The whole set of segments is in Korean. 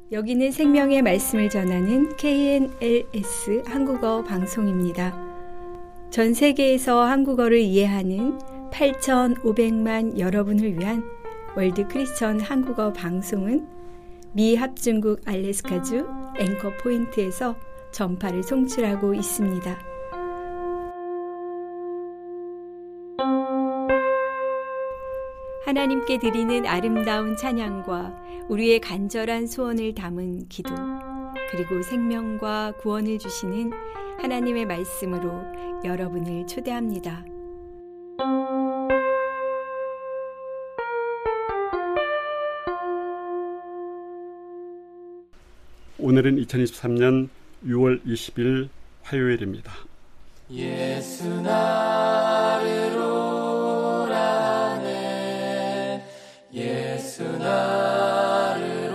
여기는 생명의 말씀을 전하는 KNLS 한국어 방송입니다. 전 세계에서 한국어를 이해하는 8,500만 여러분을 위한 월드 크리스천 한국어 방송은 미 합중국 알래스카주 앵커 포인트에서 전파를 송출하고 있습니다. 하나님께 드리는 아름다운 찬양과 우리의 간절한 소원을 담은 기도, 그리고 생명과 구원을 주시는 하나님의 말씀으로 여러분을 초대합니다. 오늘은 2023년 6월 20일 화요일입니다. 예수 나를 오라네, 예수 나를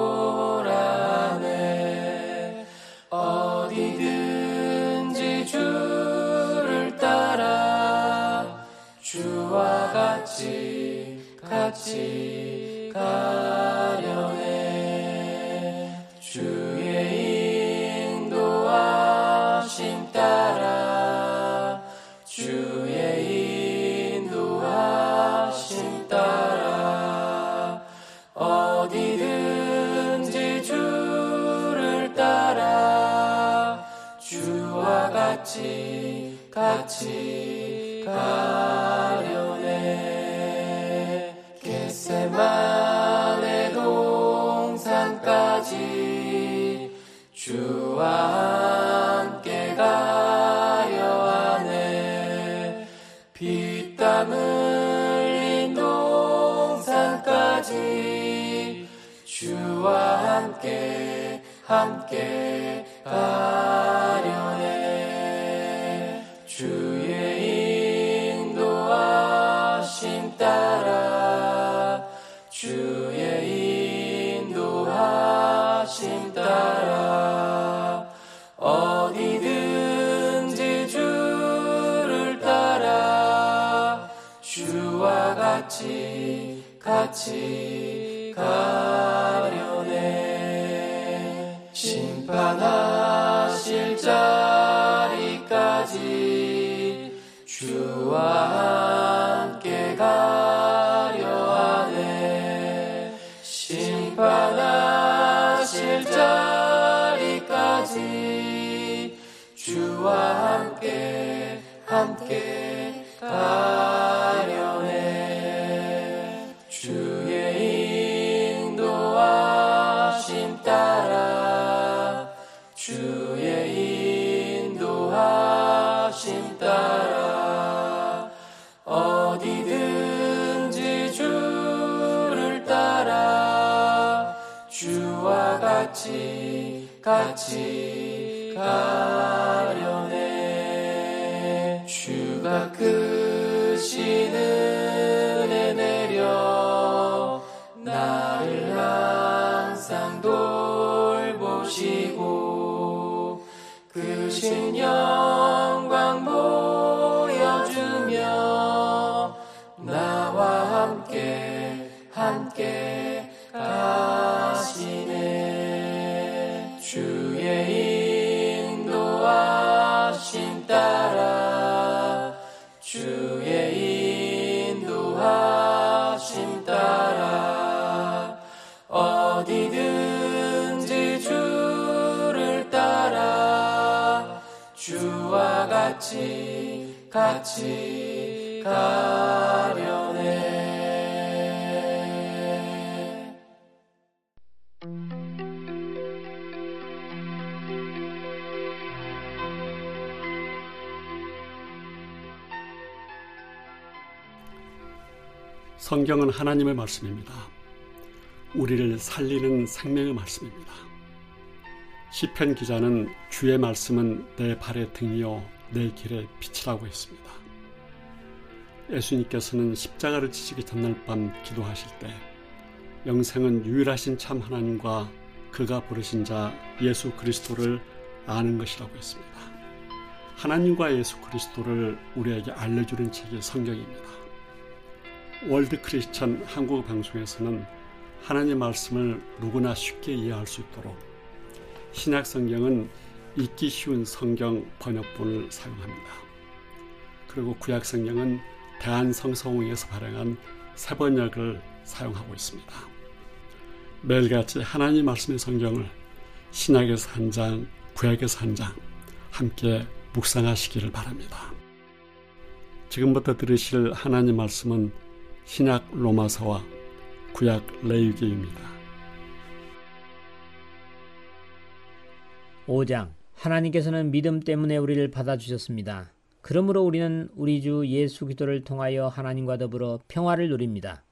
오라네. 어디든지 주를 따라 주와 같이 가려네. 주의 인도하심 따라, 주의 인도하심 따라. 어디든지 주를 따라 주와 같이 가려네. 겟세마네 동산까지 주와 함께 가려 하네. 피땀 흘린 동산까지 주와 함께 가려네. 주의 인도하심 따라, 주의 인도하심 따라. 어디든지 주를 따라 주와 같이 가려네. 심판하실 자리까지 주와 함께 가려 하네. 심판하실 자리까지 주와 함께 가려네. 주의 인도하심 따라, 주의 인도하심 따라. 어디든지 주를 따라 주와 같이 가려네. 주가 크신 은혜 내려 나를 항상 돌보시고 크신 영광 보여주며 나와 함께 가시네. 주의 인도하심 따라, 주의 인도하심 따라. 어디든지 주를 따라 주와 같이 가려네. 성경은 하나님의 말씀입니다. 우리를 살리는 생명의 말씀입니다. 시편 기자는 주의 말씀은 내 발의 등이요 내 길의 빛이라고 했습니다. 예수님께서는 십자가를 지시기 전날 밤 기도하실 때 영생은 유일하신 참 하나님과 그가 부르신 자 예수 그리스도를 아는 것이라고 했습니다. 하나님과 예수 그리스도를 우리에게 알려주는 책이 성경입니다. 월드 크리스천 한국 방송에서는 하나님 말씀을 누구나 쉽게 이해할 수 있도록 신약 성경은 읽기 쉬운 성경 번역본을 사용합니다. 그리고 구약 성경은 대한성서공회에서 발행한 새번역을 사용하고 있습니다. 매일같이 하나님 말씀의 성경을 신약에서 한 장, 구약에서 한 장 함께 묵상하시기를 바랍니다. 지금부터 들으실 하나님 말씀은 신약 로마서와 구약 레위기입니다. 5장. 하나님께서는 믿음 때문에 우리를 받아주셨습니다. 그러므로 우리는 우리 주 예수 그리스도를 통하여 하나님과 더불어 평화를 누립니다.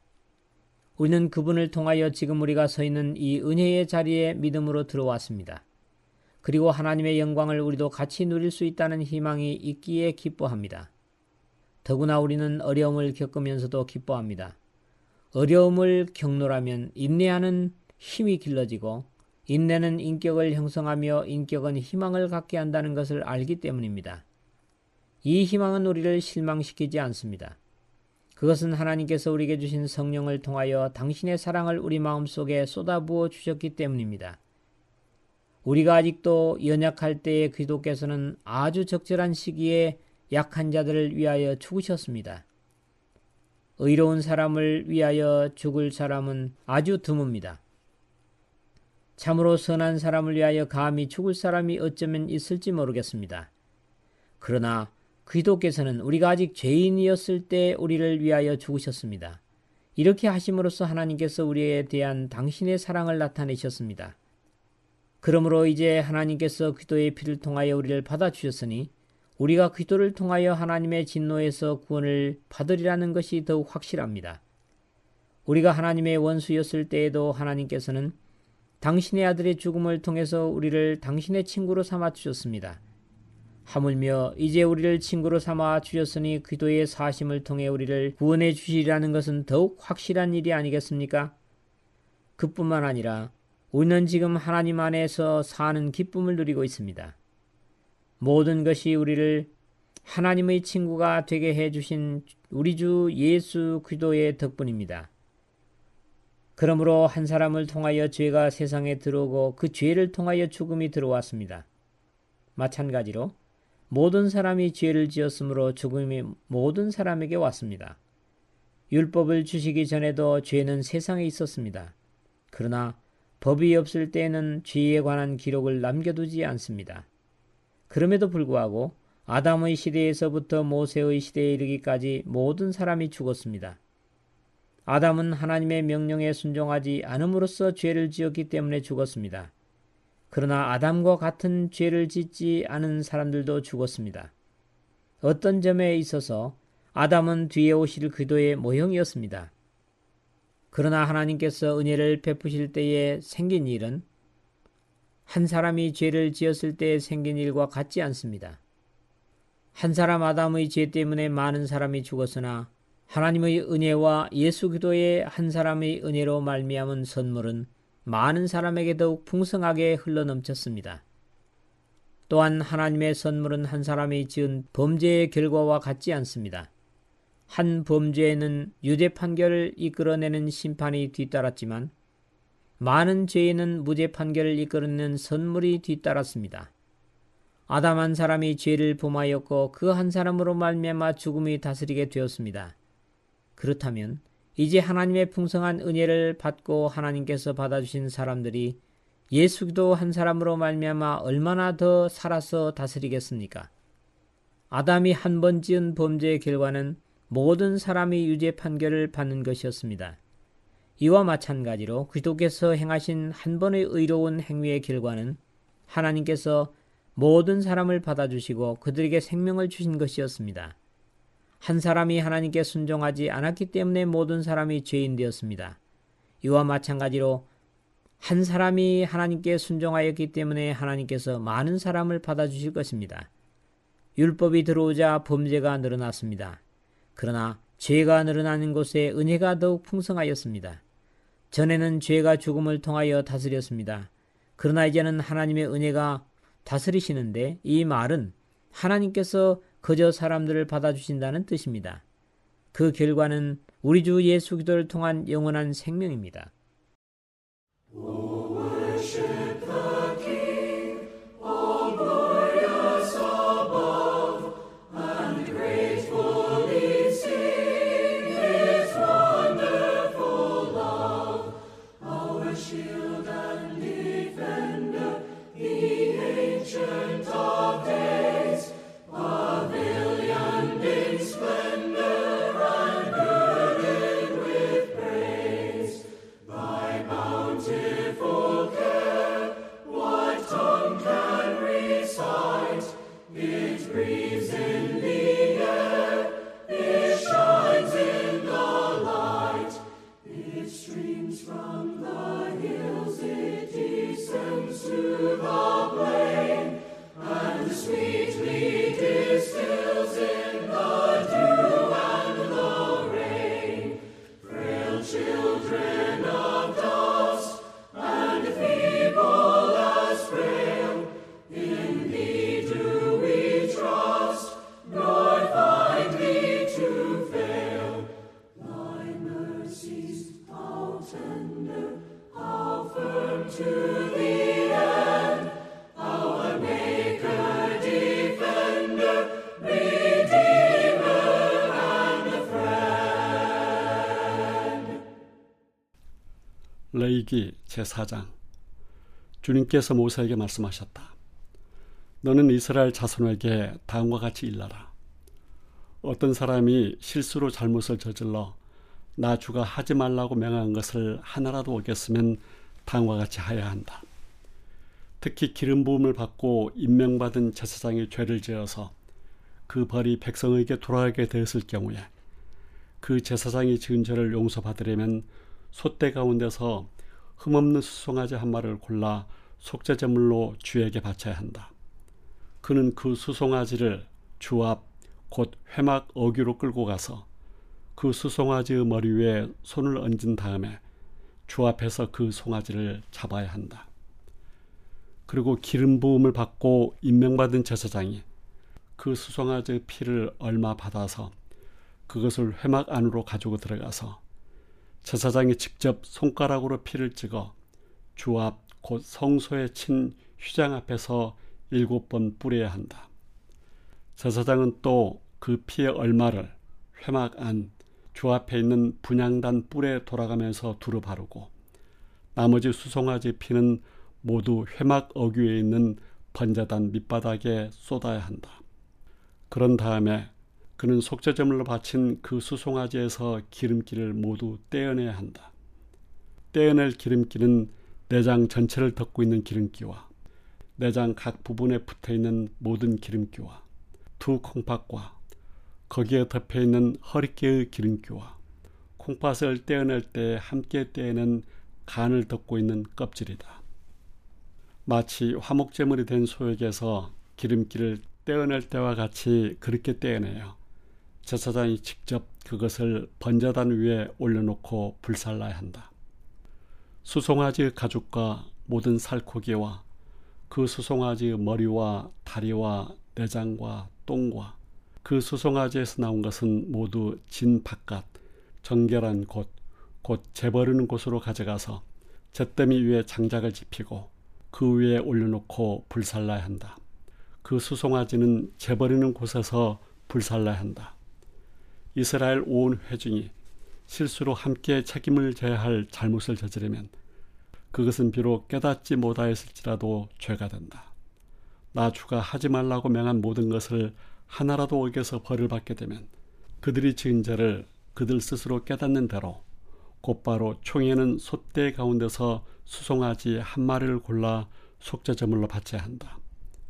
우리는 그분을 통하여 지금 우리가 서 있는 이 은혜의 자리에 믿음으로 들어왔습니다. 그리고 하나님의 영광을 우리도 같이 누릴 수 있다는 희망이 있기에 기뻐합니다. 더구나 우리는 어려움을 겪으면서도 기뻐합니다. 어려움을 겪노라면 인내하는 힘이 길러지고 인내는 인격을 형성하며 인격은 희망을 갖게 한다는 것을 알기 때문입니다. 이 희망은 우리를 실망시키지 않습니다. 그것은 하나님께서 우리에게 주신 성령을 통하여 당신의 사랑을 우리 마음속에 쏟아부어 주셨기 때문입니다. 우리가 아직도 연약할 때에 그리스도께서는 아주 적절한 시기에 약한 자들을 위하여 죽으셨습니다. 의로운 사람을 위하여 죽을 사람은 아주 드뭅니다. 참으로 선한 사람을 위하여 감히 죽을 사람이 어쩌면 있을지 모르겠습니다. 그러나 그리스도께서는 우리가 아직 죄인이었을 때 우리를 위하여 죽으셨습니다. 이렇게 하심으로써 하나님께서 우리에 대한 당신의 사랑을 나타내셨습니다. 그러므로 이제 하나님께서 그리스도의 피를 통하여 우리를 받아주셨으니 우리가 그리스도를 통하여 하나님의 진노에서 구원을 받으리라는 것이 더욱 확실합니다. 우리가 하나님의 원수였을 때에도 하나님께서는 당신의 아들의 죽음을 통해서 우리를 당신의 친구로 삼아 주셨습니다. 하물며 이제 우리를 친구로 삼아 주셨으니 그리스도의 사심을 통해 우리를 구원해 주시리라는 것은 더욱 확실한 일이 아니겠습니까? 그뿐만 아니라 우리는 지금 하나님 안에서 사는 기쁨을 누리고 있습니다. 모든 것이 우리를 하나님의 친구가 되게 해주신 우리 주 예수 그리스도의 덕분입니다. 그러므로 한 사람을 통하여 죄가 세상에 들어오고 그 죄를 통하여 죽음이 들어왔습니다. 마찬가지로 모든 사람이 죄를 지었으므로 죽음이 모든 사람에게 왔습니다. 율법을 주시기 전에도 죄는 세상에 있었습니다. 그러나 법이 없을 때에는 죄에 관한 기록을 남겨두지 않습니다. 그럼에도 불구하고 아담의 시대에서부터 모세의 시대에 이르기까지 모든 사람이 죽었습니다. 아담은 하나님의 명령에 순종하지 않음으로써 죄를 지었기 때문에 죽었습니다. 그러나 아담과 같은 죄를 짓지 않은 사람들도 죽었습니다. 어떤 점에 있어서 아담은 뒤에 오실 그리스도의 모형이었습니다. 그러나 하나님께서 은혜를 베푸실 때에 생긴 일은 한 사람이 죄를 지었을 때 생긴 일과 같지 않습니다. 한 사람 아담의 죄 때문에 많은 사람이 죽었으나 하나님의 은혜와 예수 그리스도의 한 사람의 은혜로 말미암은 선물은 많은 사람에게 더욱 풍성하게 흘러넘쳤습니다. 또한 하나님의 선물은 한 사람이 지은 범죄의 결과와 같지 않습니다. 한 범죄에는 유죄 판결을 이끌어내는 심판이 뒤따랐지만 많은 죄에는 무죄 판결을 이끌어내는 선물이 뒤따랐습니다. 아담 한 사람이 죄를 범하였고 그 한 사람으로 말미암아 죽음이 다스리게 되었습니다. 그렇다면 이제 하나님의 풍성한 은혜를 받고 하나님께서 받아주신 사람들이 예수 그리스도 한 사람으로 말미암아 얼마나 더 살아서 다스리겠습니까? 아담이 한 번 지은 범죄의 결과는 모든 사람이 유죄 판결을 받는 것이었습니다. 이와 마찬가지로 그리스도께서 행하신 한 번의 의로운 행위의 결과는 하나님께서 모든 사람을 받아주시고 그들에게 생명을 주신 것이었습니다. 한 사람이 하나님께 순종하지 않았기 때문에 모든 사람이 죄인 되었습니다. 이와 마찬가지로 한 사람이 하나님께 순종하였기 때문에 하나님께서 많은 사람을 받아주실 것입니다. 율법이 들어오자 범죄가 늘어났습니다. 그러나 죄가 늘어나는 곳에 은혜가 더욱 풍성하였습니다. 전에는 죄가 죽음을 통하여 다스렸습니다. 그러나 이제는 하나님의 은혜가 다스리시는데 이 말은 하나님께서 그저 사람들을 받아주신다는 뜻입니다. 그 결과는 우리 주 예수 그리스도를 통한 영원한 생명입니다. 레위기 제4장. 주님께서 모세에게 말씀하셨다. 너는 이스라엘 자손에게 다음과 같이 일러라. 어떤 사람이 실수로 잘못을 저질러 나 주가 하지 말라고 명한 것을 하나라도 어겼으면 다음과 같이 하여야 한다. 특히 기름 부음을 받고 임명받은 제사장이 죄를 지어서 그 벌이 백성에게 돌아가게 되었을 경우에 그 제사장이 지은 죄를 용서받으려면 솥대 가운데서 흠없는 수송아지 한 마리를 골라 속죄제물로 주에게 바쳐야 한다. 그는 그 수송아지를 주 앞 곧 회막 어귀로 끌고 가서 그 수송아지의 머리 위에 손을 얹은 다음에 주 앞에서 그 송아지를 잡아야 한다. 그리고 기름 부음을 받고 임명받은 제사장이 그 수송아지의 피를 얼마 받아서 그것을 회막 안으로 가지고 들어가서 제사장이 직접 손가락으로 피를 찍어 주 앞 곧 성소에 친 휘장 앞에서 7번 뿌려야 한다. 제사장은 또 그 피의 얼마를 회막 안 주 앞에 있는 분향단 뿔에 돌아가면서 두루 바르고 나머지 수송아지 피는 모두 회막 어귀에 있는 번제단 밑바닥에 쏟아야 한다. 그런 다음에 그는 속죄제물로 바친 그 수송아지에서 기름기를 모두 떼어내야 한다. 떼어낼 기름기는 내장 전체를 덮고 있는 기름기와 내장 각 부분에 붙어있는 모든 기름기와 두 콩팥과 거기에 덮여있는 허리깨의 기름기와 콩팥을 떼어낼 때 함께 떼어낸 간을 덮고 있는 껍질이다. 마치 화목제물이 된 소에게서 기름기를 떼어낼 때와 같이 그렇게 떼어내요. 제사장이 직접 그것을 번제단 위에 올려놓고 불살라야 한다. 수송아지의 가죽과 모든 살코기와 그 수송아지의 머리와 다리와 내장과 똥과 그 수송아지에서 나온 것은 모두 진 바깥 정결한 곳, 곧 재버리는 곳으로 가져가서 잿더미 위에 장작을 지피고 그 위에 올려놓고 불살라야 한다. 그 수송아지는 재버리는 곳에서 불살라야 한다. 이스라엘 온 회중이 실수로 함께 책임을 져야 할 잘못을 저지르면 그것은 비록 깨닫지 못하였을지라도 죄가 된다. 나 주가 하지 말라고 명한 모든 것을 하나라도 어겨서 벌을 받게 되면 그들이 지은 죄를 그들 스스로 깨닫는 대로 곧바로 총회는 솥대 가운데서 수송아지 한 마리를 골라 속죄제물로 바쳐야 한다.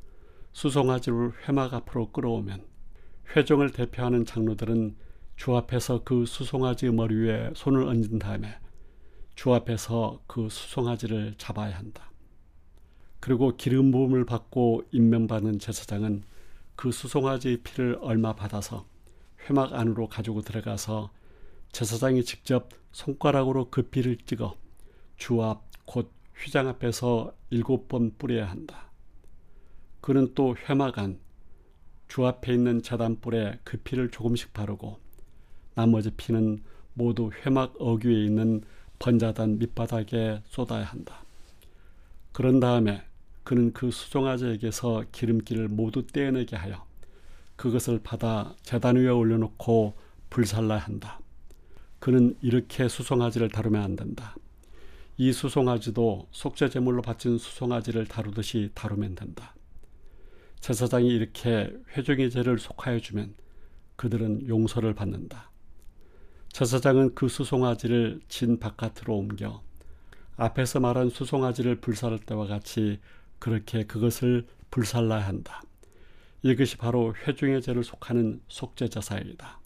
수송아지를 회막 앞으로 끌어오면 회중을 대표하는 장로들은 주 앞에서 그 수송아지의 머리 위에 손을 얹은 다음에 주 앞에서 그 수송아지를 잡아야 한다. 그리고 기름 부음을 받고 임명받는 제사장은 그 수송아지의 피를 얼마 받아서 회막 안으로 가지고 들어가서 제사장이 직접 손가락으로 그 피를 찍어 주 앞 곧 휘장 앞에서 7번 뿌려야 한다. 그는 또 회막 안 주 앞에 있는 제단불에 그 피를 조금씩 바르고 나머지 피는 모두 회막 어귀에 있는 번자단 밑바닥에 쏟아야 한다. 그런 다음에 그는 그 수송아지에게서 기름기를 모두 떼어내게 하여 그것을 받아 제단 위에 올려놓고 불살라야 한다. 그는 이렇게 수송아지를 다루면 안 된다. 이 수송아지도 속죄제물로 바친 수송아지를 다루듯이 다루면 된다. 제사장이 이렇게 회중의 죄를 속하여 주면 그들은 용서를 받는다. 제사장은 그 수송아지를 진 바깥으로 옮겨 앞에서 말한 수송아지를 불살할 때와 같이 그렇게 그것을 불살라야 한다. 이것이 바로 회중의 죄를 속하는 속죄제사이다.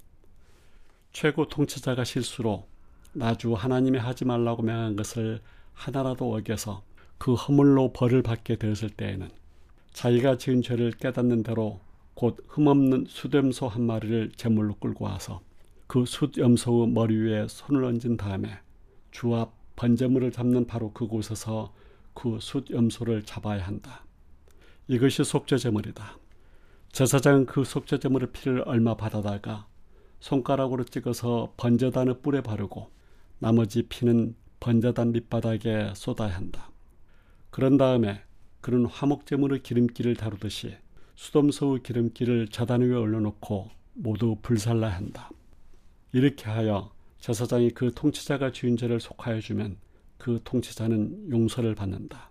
최고 통치자가 실수로 나 주 하나님이 하지 말라고 명한 것을 하나라도 어겨서 그 허물로 벌을 받게 되었을 때에는 자기가 지은 죄를 깨닫는 대로 곧 흠없는 숫염소 한 마리를 제물로 끌고 와서 그 숫염소의 머리 위에 손을 얹은 다음에 주 앞 번제물을 잡는 바로 그곳에서 그 숫염소를 잡아야 한다. 이것이 속죄제물이다. 제사장은 그 속죄제물의 피를 얼마 받아다가 손가락으로 찍어서 번제단의 뿔에 바르고 나머지 피는 번제단 밑바닥에 쏟아야 한다. 그런 다음에 그는 화목제물의 기름기를 다루듯이 수돔소의 기름기를 제단 위에 올려놓고 모두 불살라야 한다. 이렇게 하여 제사장이 그 통치자가 지은 죄를 속하여 주면 그 통치자는 용서를 받는다.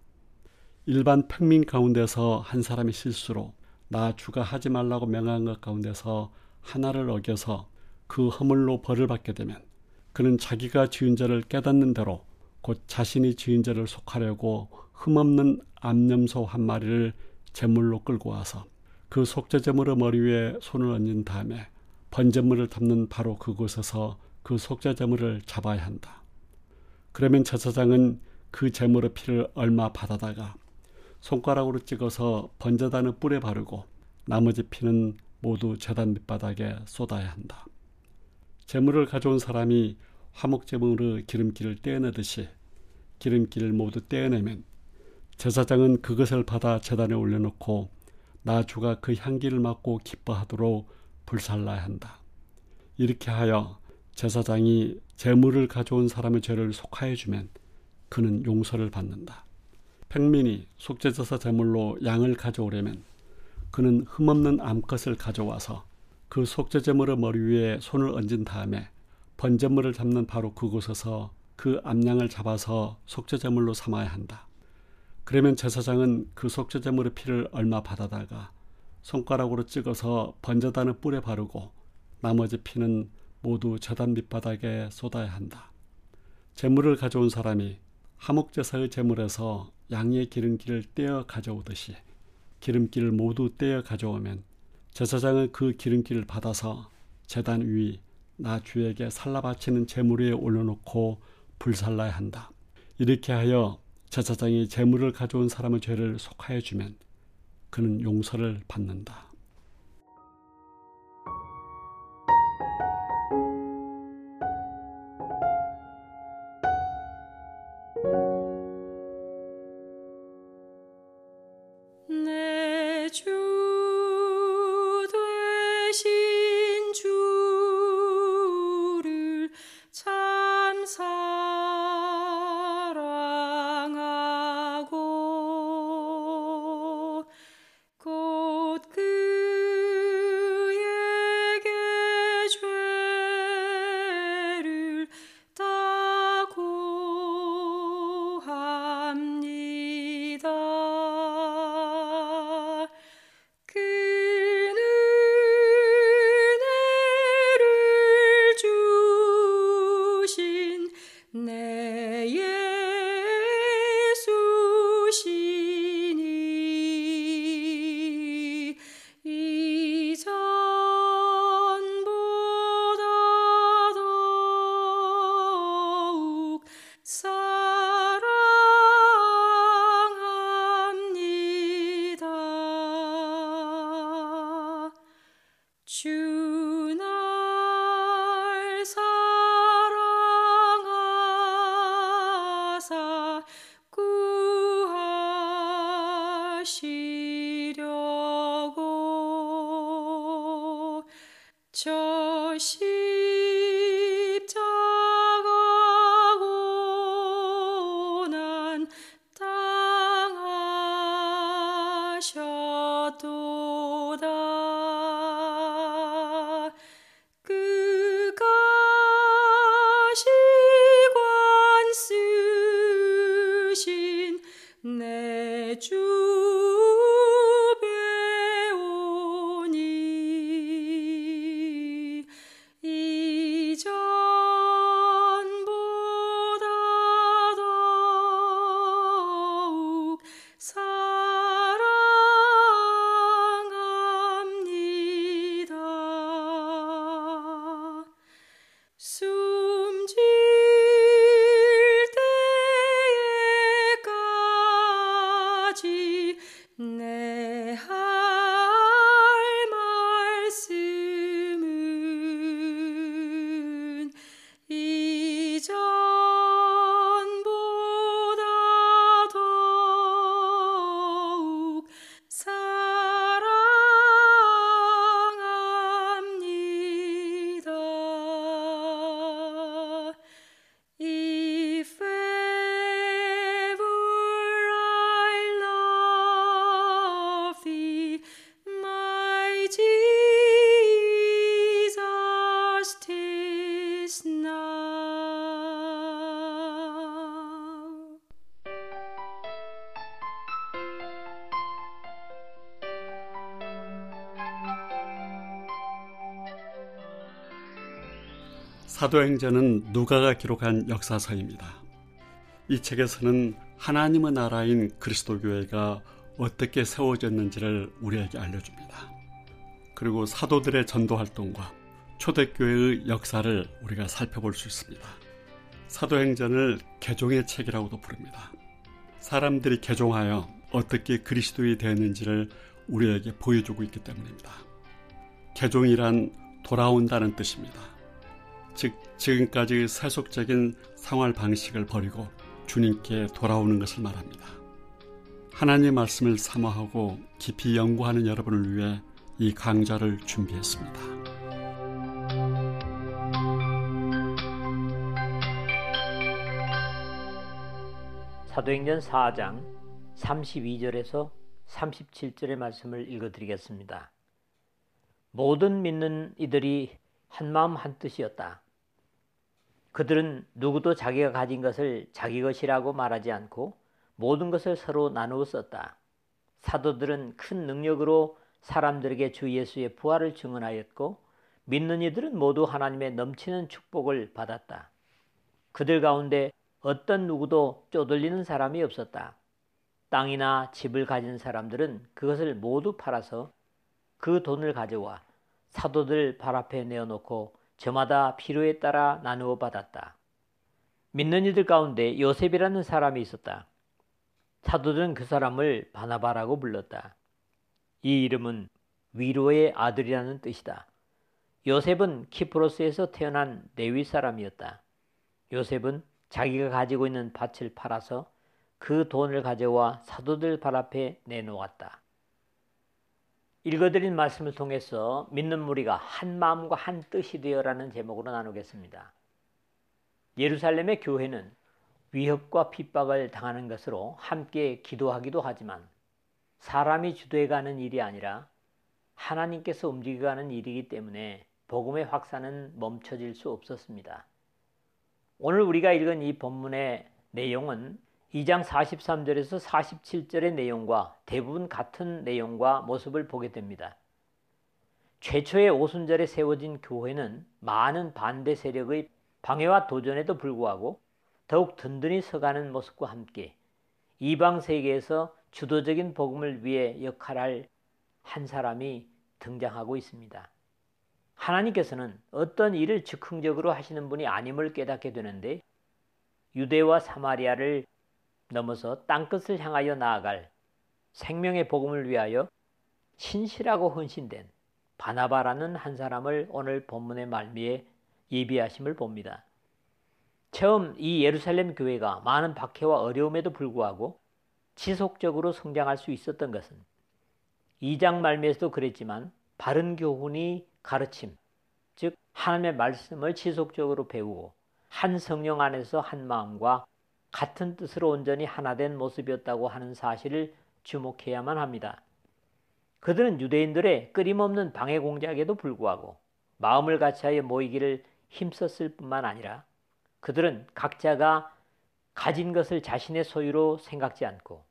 일반 평민 가운데서 한 사람이 실수로 나 주가 하지 말라고 명한 것 가운데서 하나를 어겨서 그 허물로 벌을 받게 되면 그는 자기가 지은 죄를 깨닫는 대로 곧 자신이 지은 죄를 속하려고 흠없는 암염소 한 마리를 제물로 끌고 와서 그 속죄제물의 머리 위에 손을 얹은 다음에 번제물을 담는 바로 그곳에서 그 속죄제물을 잡아야 한다. 그러면 제사장은 그 제물의 피를 얼마 받아다가 손가락으로 찍어서 번제단의 뿔에 바르고 나머지 피는 모두 제단 밑바닥에 쏟아야 한다. 제물을 가져온 사람이 화목제물의 기름기를 떼어내듯이 기름기를 모두 떼어내면 제사장은 그것을 받아 제단에 올려놓고 나 주가 그 향기를 맡고 기뻐하도록 불살라야 한다. 이렇게 하여 제사장이 제물을 가져온 사람의 죄를 속하여 주면 그는 용서를 받는다. 평민이 속죄제사 제물로 양을 가져오려면 그는 흠없는 암컷을 가져와서 그 속죄제물의 머리 위에 손을 얹은 다음에 번제물을 잡는 바로 그곳에서 그 암양을 잡아서 속죄제물로 삼아야 한다. 그러면 제사장은 그 속죄제물의 피를 얼마 받아다가 손가락으로 찍어서 번제단의 뿔에 바르고 나머지 피는 모두 제단 밑바닥에 쏟아야 한다. 제물을 가져온 사람이 화목제사의 제물에서 양의 기름기를 떼어 가져오듯이 기름기를 모두 떼어 가져오면 제사장은 그 기름기를 받아서 제단 위 나 주에게 살라 바치는 제물 위에 올려놓고 불살라야 한다. 이렇게 하여 제사장이 제물을 가져온 사람의 죄를 속하여 주면 그는 용서를 받는다. 내 주 되신 주를 참 사랑하고 곧 그에게 죄를 다 고합니다. 그는 은혜를 주신 내 예수시니 이전보다 더욱 사랑합니다. 주 날 사랑하사 구하시려고 저 십자가 주 배우니 이전보다 더욱 사랑합니다. 숨질 때까지 내 할 말씀은 이전보다 더욱 사랑합니다. If ever I love thee, my Jesus, 'tis now. 사도행전은 누가가 기록한 역사서입니다. 이 책에서는 하나님의 나라인 그리스도 교회가 어떻게 세워졌는지를 우리에게 알려줍니다. 그리고 사도들의 전도 활동과 초대교회의 역사를 우리가 살펴볼 수 있습니다. 사도행전을 개종의 책이라고도 부릅니다. 사람들이 개종하여 어떻게 그리스도인이 되었는지를 우리에게 보여주고 있기 때문입니다. 개종이란 돌아온다는 뜻입니다. 즉 지금까지 세속적인 생활 방식을 버리고 주님께 돌아오는 것을 말합니다. 하나님의 말씀을 사모하고 깊이 연구하는 여러분을 위해 이 강좌를 준비했습니다. 사도행전 4장 32절에서 37절의 말씀을 읽어드리겠습니다. 모든 믿는 이들이 한마음 한뜻이었다. 그들은 누구도 자기가 가진 것을 자기 것이라고 말하지 않고 모든 것을 서로 나누어 썼다. 사도들은 큰 능력으로 사람들에게 주 예수의 부활을 증언하였고 믿는 이들은 모두 하나님의 넘치는 축복을 받았다. 그들 가운데 어떤 누구도 쪼들리는 사람이 없었다. 땅이나 집을 가진 사람들은 그것을 모두 팔아서 그 돈을 가져와 사도들 발 앞에 내어놓고 저마다 필요에 따라 나누어 받았다. 믿는 이들 가운데 요셉이라는 사람이 있었다. 사도들은 그 사람을 바나바라고 불렀다. 이 이름은 위로의 아들이라는 뜻이다. 요셉은 키프로스에서 태어난 레위 사람이었다. 요셉은 자기가 가지고 있는 밭을 팔아서 그 돈을 가져와 사도들 발 앞에 내놓았다. 읽어드린 말씀을 통해서 믿는 무리가 한 마음과 한 뜻이 되어라는 제목으로 나누겠습니다. 예루살렘의 교회는 위협과 핍박을 당하는 것으로 함께 기도하기도 하지만 사람이 주도해가는 일이 아니라 하나님께서 움직여가는 일이기 때문에 복음의 확산은 멈춰질 수 없었습니다. 오늘 우리가 읽은 이 본문의 내용은 2장 43절에서 47절의 내용과 대부분 같은 내용과 모습을 보게 됩니다. 최초의 오순절에 세워진 교회는 많은 반대 세력의 방해와 도전에도 불구하고 더욱 든든히 서가는 모습과 함께 이방 세계에서 주도적인 복음을 위해 역할할 한 사람이 등장하고 있습니다. 하나님께서는 어떤 일을 즉흥적으로 하시는 분이 아님을 깨닫게 되는데 유대와 사마리아를 넘어서 땅끝을 향하여 나아갈 생명의 복음을 위하여 신실하고 헌신된 바나바라는 한 사람을 오늘 본문의 말미에 예비하심을 봅니다. 처음 이 예루살렘 교회가 많은 박해와 어려움에도 불구하고 지속적으로 성장할 수 있었던 것은 2장 말미에서도 그랬지만 바른 교훈이 가르침, 즉 하나님의 말씀을 지속적으로 배우고 한 성령 안에서 한 마음과 같은 뜻으로 온전히 하나 된 모습이었다고 하는 사실을 주목해야만 합니다. 그들은 유대인들의 끊임없는 방해 공작에도 불구하고 마음을 같이하여 모이기를 힘썼을 뿐만 아니라 그들은 각자가 가진 것을 자신의 소유로 생각지 않고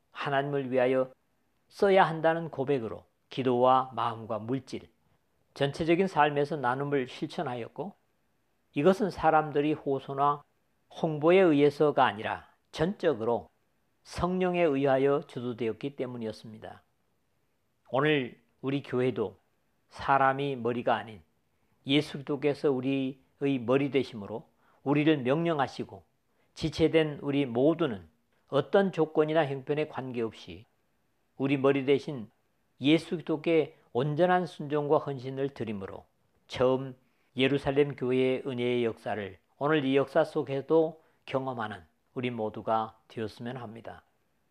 하나님을 위하여 써야 한다는 고백으로 기도와 마음과 물질, 전체적인 삶에서 나눔을 실천하였고, 이것은 사람들이 호소나 홍보에 의해서가 아니라 전적으로 성령에 의하여 주도되었기 때문이었습니다. 오늘 우리 교회도 사람이 머리가 아닌 예수 그리스도께서 우리의 머리 되심으로 우리를 명령하시고 지체된 우리 모두는 어떤 조건이나 형편에 관계없이 우리 머리 대신 예수 그리스도께 온전한 순종과 헌신을 드림으로 처음 예루살렘 교회의 은혜의 역사를 오늘 이 역사 속에도 경험하는 우리 모두가 되었으면 합니다.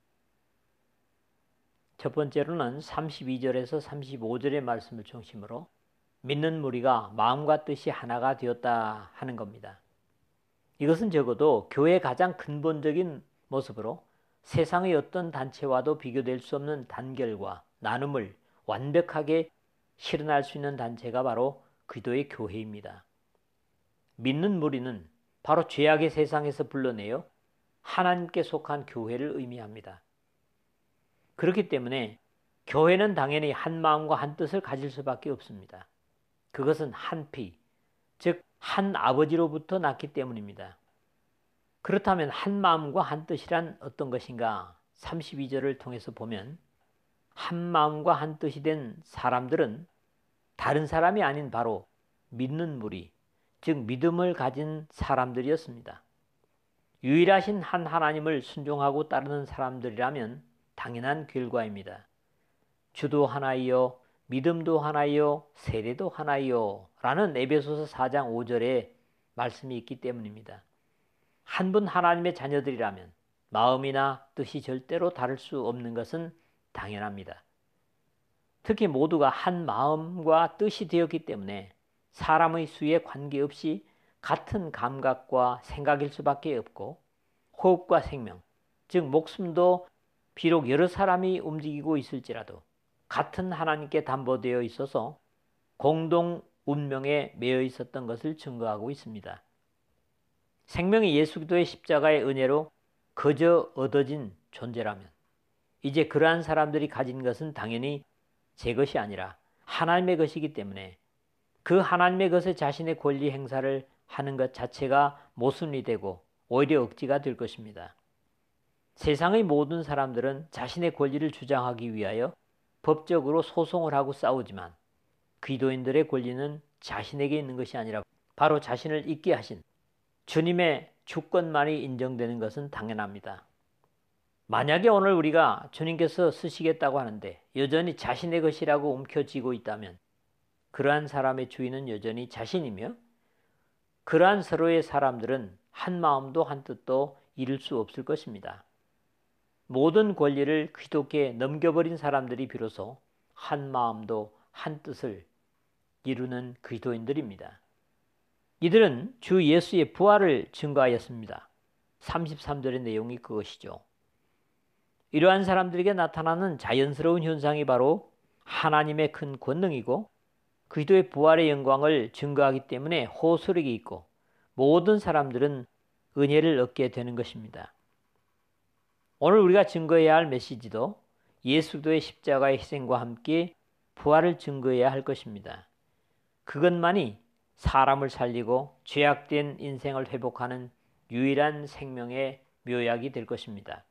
첫 번째로는 32절에서 35절의 말씀을 중심으로 믿는 무리가 마음과 뜻이 하나가 되었다 하는 겁니다. 이것은 적어도 교회의 가장 근본적인 모습으로 세상의 어떤 단체와도 비교될 수 없는 단결과 나눔을 완벽하게 실현할 수 있는 단체가 바로 그리스도의 교회입니다. 믿는 무리는 바로 죄악의 세상에서 불러내어 하나님께 속한 교회를 의미합니다. 그렇기 때문에 교회는 당연히 한 마음과 한 뜻을 가질 수밖에 없습니다. 그것은 한 피, 즉 한 아버지로부터 났기 때문입니다. 그렇다면 한 마음과 한 뜻이란 어떤 것인가? 32절을 통해서 보면 한 마음과 한 뜻이 된 사람들은 다른 사람이 아닌 바로 믿는 무리, 즉 믿음을 가진 사람들이었습니다. 유일하신 한 하나님을 순종하고 따르는 사람들이라면 당연한 결과입니다. 주도 하나이요, 믿음도 하나이요, 세례도 하나이요 라는 에베소서 4장 5절에 말씀이 있기 때문입니다. 한 분 하나님의 자녀들이라면 마음이나 뜻이 절대로 다를 수 없는 것은 당연합니다. 특히 모두가 한 마음과 뜻이 되었기 때문에 사람의 수에 관계없이 같은 감각과 생각일 수밖에 없고, 호흡과 생명, 즉 목숨도 비록 여러 사람이 움직이고 있을지라도 같은 하나님께 담보되어 있어서 공동 운명에 매여 있었던 것을 증거하고 있습니다. 생명이 예수 그리스도의 십자가의 은혜로 거저 얻어진 존재라면 이제 그러한 사람들이 가진 것은 당연히 제 것이 아니라 하나님의 것이기 때문에 그 하나님의 것에 자신의 권리 행사를 하는 것 자체가 모순이 되고 오히려 억지가 될 것입니다. 세상의 모든 사람들은 자신의 권리를 주장하기 위하여 법적으로 소송을 하고 싸우지만 기도인들의 권리는 자신에게 있는 것이 아니라 바로 자신을 있게 하신 주님의 주권만이 인정되는 것은 당연합니다. 만약에 오늘 우리가 주님께서 쓰시겠다고 하는데 여전히 자신의 것이라고 움켜쥐고 있다면 그러한 사람의 주인은 여전히 자신이며 그러한 서로의 사람들은 한 마음도 한 뜻도 이룰 수 없을 것입니다. 모든 권리를 그리스도께 넘겨버린 사람들이 비로소 한 마음도 한 뜻을 이루는 그리스도인들입니다. 이들은 주 예수의 부활을 증거하였습니다. 33절의 내용이 그것이죠. 이러한 사람들에게 나타나는 자연스러운 현상이 바로 하나님의 큰 권능이고 그리스도의 부활의 영광을 증거하기 때문에 호소력이 있고 모든 사람들은 은혜를 얻게 되는 것입니다. 오늘 우리가 증거해야 할 메시지도 예수 그리스도의 십자가의 희생과 함께 부활을 증거해야 할 것입니다. 그것만이 사람을 살리고 죄악된 인생을 회복하는 유일한 생명의 묘약이 될 것입니다.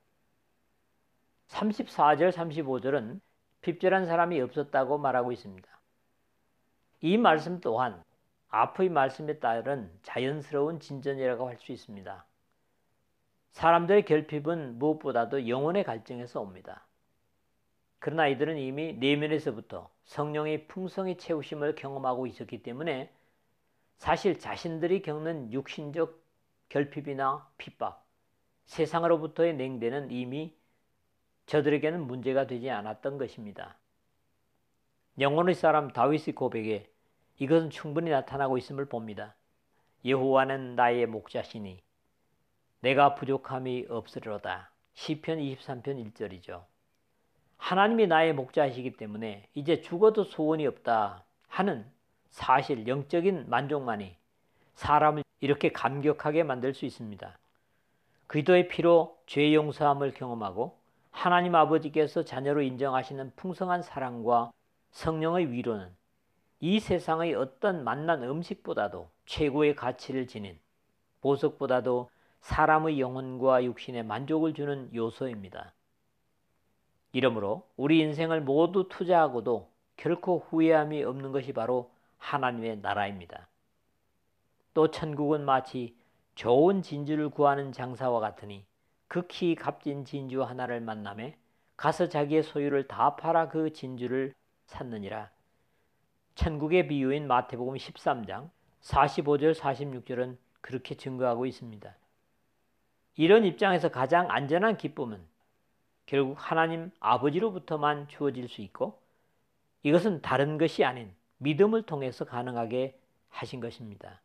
34절, 35절은 핍절한 사람이 없었다고 말하고 있습니다. 이 말씀 또한 앞의 말씀에 따른 자연스러운 진전이라고 할 수 있습니다. 사람들의 결핍은 무엇보다도 영혼의 갈증에서 옵니다. 그러나 이들은 이미 내면에서부터 성령의 풍성히 채우심을 경험하고 있었기 때문에 사실 자신들이 겪는 육신적 결핍이나 핍박, 세상으로부터의 냉대는 이미 저들에게는 문제가 되지 않았던 것입니다. 영혼의 사람 다윗의 고백에 이것은 충분히 나타나고 있음을 봅니다. 여호와는 나의 목자시니 내가 부족함이 없으리로다. 시편 23편 1절이죠. 하나님이 나의 목자이시기 때문에 이제 죽어도 소원이 없다 하는 사실, 영적인 만족만이 사람을 이렇게 감격하게 만들 수 있습니다. 그리스도의 피로 죄 용서함을 경험하고 하나님 아버지께서 자녀로 인정하시는 풍성한 사랑과 성령의 위로는 이 세상의 어떤 맛난 음식보다도 최고의 가치를 지닌, 보석보다도 사람의 영혼과 육신에 만족을 주는 요소입니다. 이러므로 우리 인생을 모두 투자하고도 결코 후회함이 없는 것이 바로 하나님의 나라입니다. 또 천국은 마치 좋은 진주를 구하는 장사와 같으니 극히 값진 진주 하나를 만나매 가서 자기의 소유를 다 팔아 그 진주를 샀느니라. 천국의 비유인 마태복음 13장 45절 46절은 그렇게 증거하고 있습니다. 이런 입장에서 가장 안전한 기쁨은 결국 하나님 아버지로부터만 주어질 수 있고, 이것은 다른 것이 아닌 믿음을 통해서 가능하게 하신 것입니다.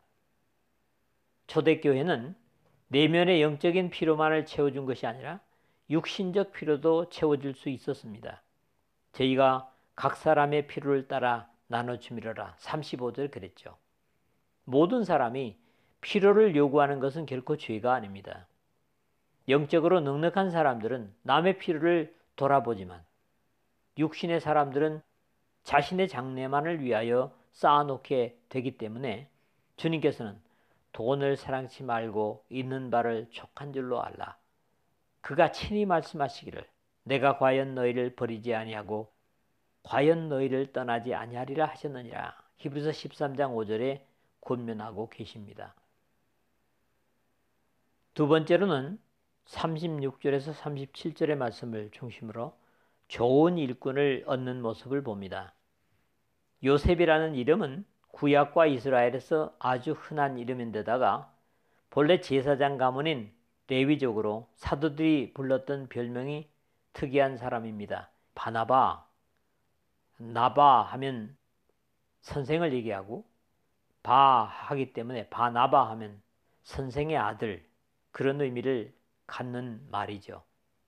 초대교회는 내면의 영적인 필요만을 채워준 것이 아니라 육신적 필요도 채워줄 수 있었습니다. 저희가 각 사람의 필요를 따라 나눠주미러라 35절 그랬죠. 모든 사람이 필요를 요구하는 것은 결코 죄가 아닙니다. 영적으로 넉넉한 사람들은 남의 필요를 돌아보지만 육신의 사람들은 자신의 장래만을 위하여 쌓아놓게 되기 때문에 주님께서는 돈을 사랑치 말고 있는 바를 족한 줄로 알라. 그가 친히 말씀하시기를 내가 과연 너희를 버리지 아니하고 과연 너희를 떠나지 아니하리라 하셨느니라. 히브리서 13장 5절에 권면하고 계십니다. 두 번째로는 36절에서 37절의 말씀을 중심으로 좋은 일꾼을 얻는 모습을 봅니다. 요셉이라는 이름은 구약과 이스라엘에서 아주 흔한 이름인데다가 본래 제사장 가문인 레위족으로 사도들이 불렀던 별명이 특이한 사람입니다. 바나바, 나바 하면 선생을 얘기하고 바 하기 때문에 바나바 하면 선생의 아들, 그런 의미를 갖는 말이죠.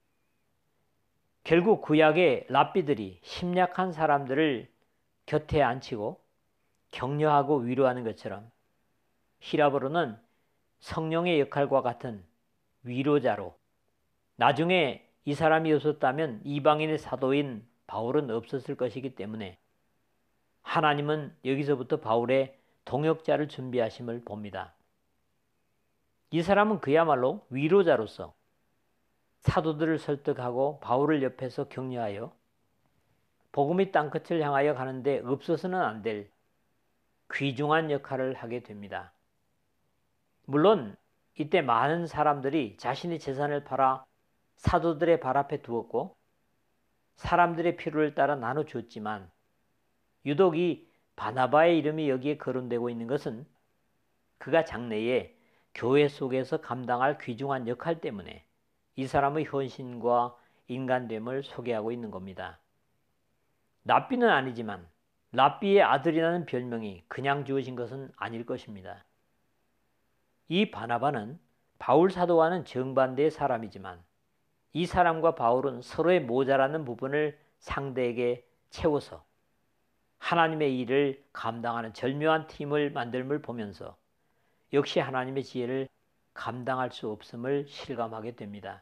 결국 구약의 랍비들이 심약한 사람들을 곁에 앉히고 격려하고 위로하는 것처럼 히라보로는 성령의 역할과 같은 위로자로, 나중에 이 사람이 없었다면 이방인의 사도인 바울은 없었을 것이기 때문에 하나님은 여기서부터 바울의 동역자를 준비하심을 봅니다. 이 사람은 그야말로 위로자로서 사도들을 설득하고 바울을 옆에서 격려하여 복음의 땅끝을 향하여 가는데 없어서는 안 될 귀중한 역할을 하게 됩니다. 물론 이때 많은 사람들이 자신의 재산을 팔아 사도들의 발 앞에 두었고 사람들의 필요를 따라 나눠주었지만 유독 이 바나바의 이름이 여기에 거론되고 있는 것은 그가 장래에 교회 속에서 감당할 귀중한 역할 때문에 이 사람의 헌신과 인간됨을 소개하고 있는 겁니다. 랍비는 아니지만 랍비의 아들이라는 별명이 그냥 주어진 것은 아닐 것입니다. 이 바나바는 바울 사도와는 정반대의 사람이지만 이 사람과 바울은 서로의 모자라는 부분을 상대에게 채워서 하나님의 일을 감당하는 절묘한 팀을 만듦을 보면서 역시 하나님의 지혜를 감당할 수 없음을 실감하게 됩니다.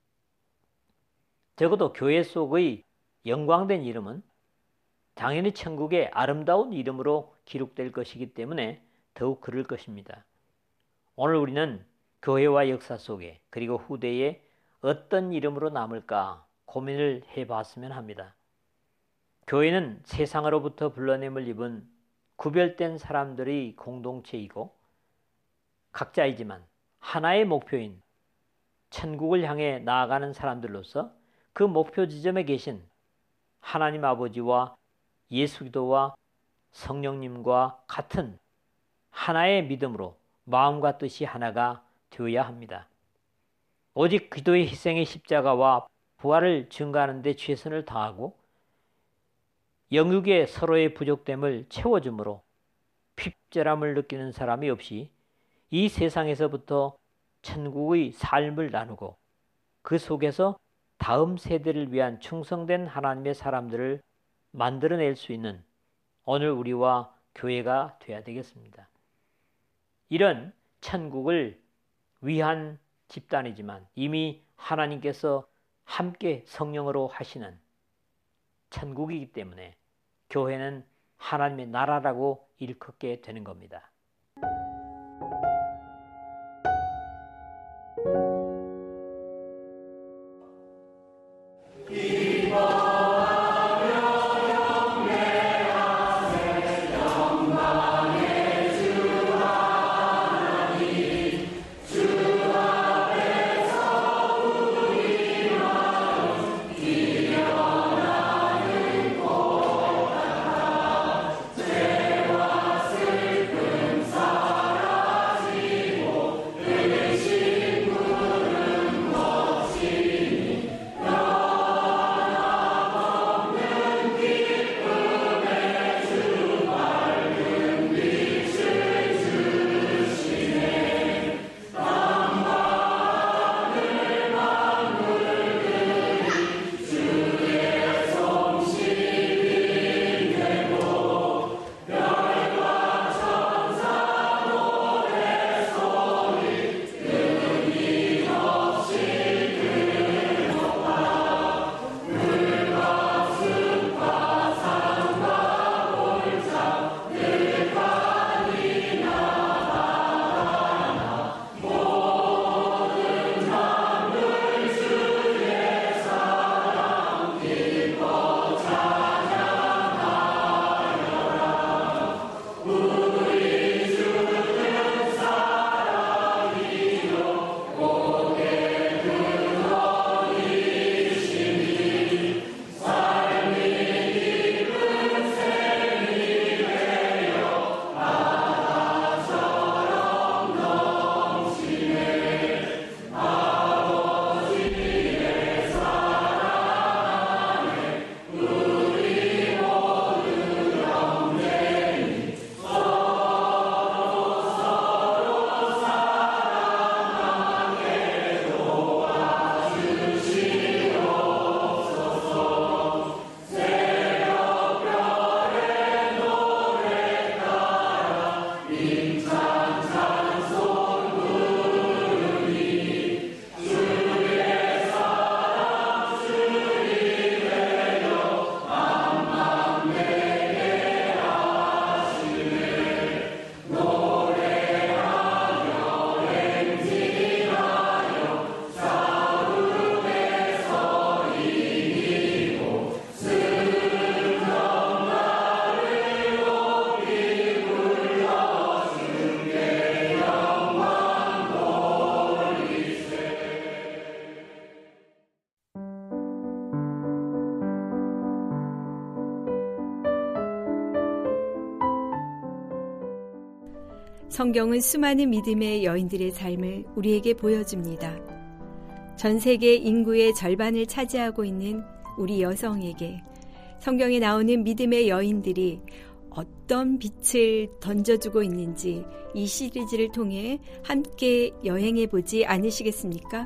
적어도 교회 속의 영광된 이름은 당연히 천국의 아름다운 이름으로 기록될 것이기 때문에 더욱 그럴 것입니다. 오늘 우리는 교회와 역사 속에 그리고 후대에 어떤 이름으로 남을까 고민을 해봤으면 합니다. 교회는 세상으로부터 불러냄을 입은 구별된 사람들의 공동체이고 각자이지만 하나의 목표인 천국을 향해 나아가는 사람들로서 그 목표 지점에 계신 하나님 아버지와 예수 기도와 성령님과 같은 하나의 믿음으로 마음과 뜻이 하나가 되어야 합니다. 오직 기도의 희생의 십자가와 부활을 증거하는 데 최선을 다하고 영육의 서로의 부족됨을 채워줌으로 핍절함을 느끼는 사람이 없이 이 세상에서부터 천국의 삶을 나누고 그 속에서 다음 세대를 위한 충성된 하나님의 사람들을 만들어낼 수 있는 오늘 우리와 교회가 되어야 되겠습니다. 이런 천국을 위한 집단이지만 이미 하나님께서 함께 성령으로 하시는 천국이기 때문에 교회는 하나님의 나라라고 일컫게 되는 겁니다. 성경은 수많은 믿음의 여인들의 삶을 우리에게 보여줍니다. 전 세계 인구의 절반을 차지하고 있는 우리 여성에게 성경에 나오는 믿음의 여인들이 어떤 빛을 던져주고 있는지 이 시리즈를 통해 함께 여행해 보지 않으시겠습니까?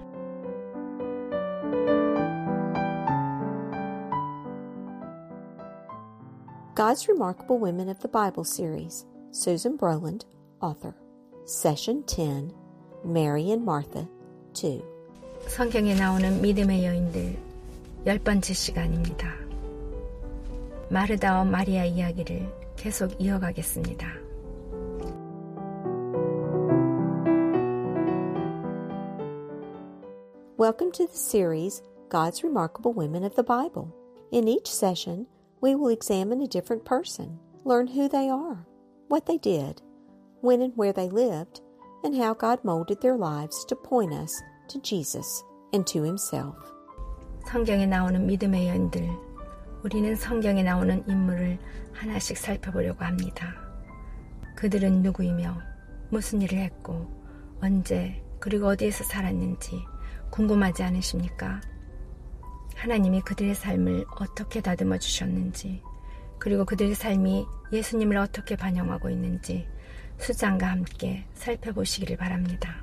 God's Remarkable Women of the Bible Series, Susan Browland, author. Session 10, Mary and Martha, 2. 성경에 나오는 믿음의 여인들 10번째 시간입니다. 마르다와 마리아 이야기를 계속 이어가겠습니다. Welcome to the series, God's Remarkable Women of the Bible. In each session, we will examine a different person, learn who they are, what they did, when and where they lived, and how God molded their lives to point us to Jesus and to Himself. 성경에 나오는 믿음의 여인들, 우리는 성경에 나오는 인물을 하나씩 살펴보려고 합니다. 그들은 누구이며 무슨 일을 했고 언제 그리고 어디에서 살았는지 궁금하지 않으십니까? 하나님이 그들의 삶을 어떻게 다듬어 주셨는지, 그리고 그들의 삶이 예수님을 어떻게 반영하고 있는지 수장과 함께 살펴보시기를 바랍니다.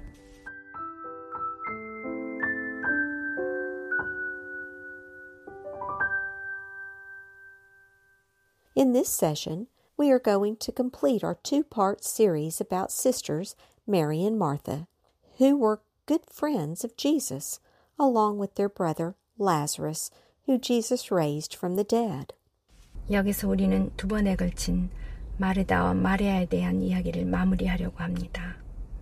In this session, we are going to complete our two-part series about sisters Mary and Martha, who were good friends of Jesus, along with their brother Lazarus, who Jesus raised from the dead. 여기서 우리는 두 번에 걸친 마르다와 마리아에 대한 이야기를 마무리하려고 합니다.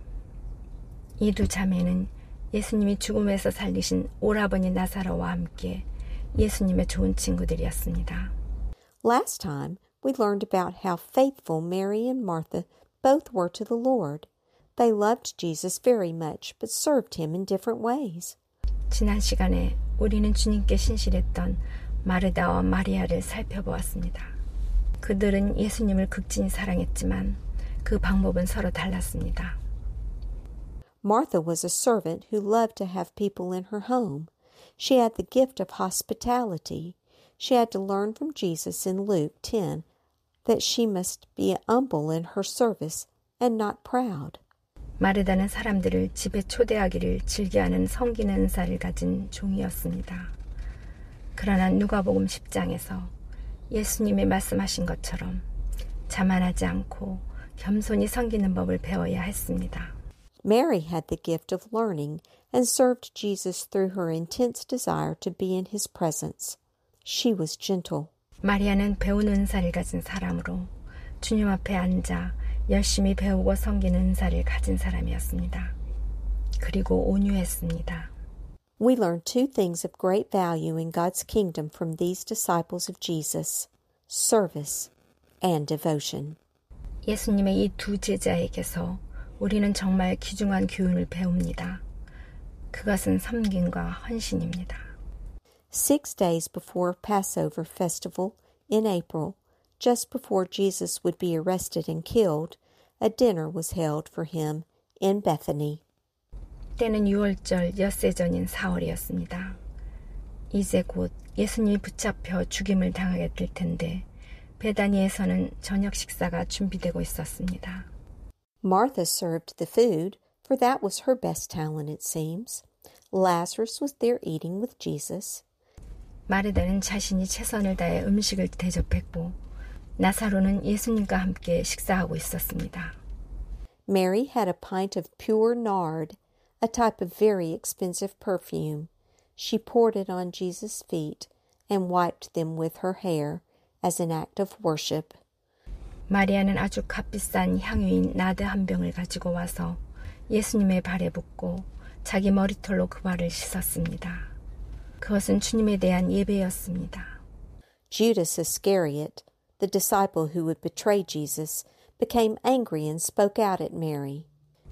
이 두 자매는 예수님이 죽음에서 살리신 오라버니 나사로와 함께 예수님의 좋은 친구들이었습니다. Last time, we learned about how faithful Mary and Martha both were to the Lord. They loved Jesus very much, but served him in different ways. 지난 시간에 우리는 주님께 신실했던 마르다와 마리아를 살펴보았습니다. 그들은 예수님을 극진히 사랑했지만 그 방법은 서로 달랐습니다. Martha was a servant who loved to have people in her home. She had the gift of hospitality. She had to learn from Jesus in Luke 10 that she must be humble in her service and not proud. 마르다는 사람들을 집에 초대하기를 즐겨하는 섬기는 은사를 가진 종이었습니다. 그러나 누가복음 10장에서 예수님이 말씀하신 것처럼 자만하지 않고 겸손히 섬기는 법을 배워야 했습니다. Mary had the gift of learning and served Jesus through her intense desire to be in his presence. She was gentle. 마리아는 배우는 은사를 가진 사람으로 주님 앞에 앉아 열심히 배우고 섬기는 은사를 가진 사람이었습니다. 그리고 온유했습니다. We learn two things of great value in God's kingdom from these disciples of Jesus: service and devotion. 예수님의 이 두 제자에게서 우리는 정말 귀중한 교훈을 배웁니다. 그것은 섬김과 헌신입니다. 6 days before Passover festival in April, just before Jesus would be arrested and killed, a dinner was held for him in Bethany. 때는 6월절 엿새 전인 4월이었습니다. 이제 곧 예수님이 붙잡혀 죽임을 당하게 될 텐데 베다니에서는 저녁 식사가 준비되고 있었습니다. Martha served the food, for that was her best talent, it seems. Lazarus was there eating with Jesus. 마르다는 자신이 최선을 다해 음식을 대접했고 나사로는 예수님과 함께 식사하고 있었습니다. Mary had a pint of pure nard, a type of very expensive perfume. She poured it on Jesus' feet and wiped them with her hair as an act of worship. 마리아는 아주 값비싼 향유인 나드 한 병을 가지고 와서 예수님의 발에 붓고 자기 머리털로 그 발을 씻었습니다. 그것은 주님에 대한 예배였습니다. Judas Iscariot, the disciple who would betray Jesus, became angry and spoke out at Mary.